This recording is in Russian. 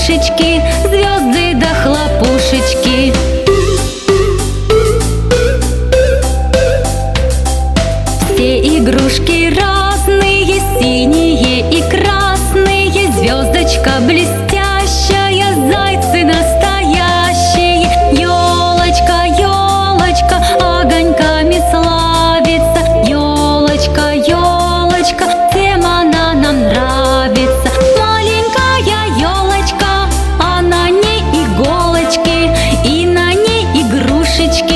игрушечки, звезды да хлопушечки. Все игрушки разные, синие и красные, звездочка блестящая, зайцы настоящие. Елочка, елочка, огоньками славится. Елочка, елочка, всем она нам нравится. Маленькая елочка, а на ней иголочки, и на ней игрушечки.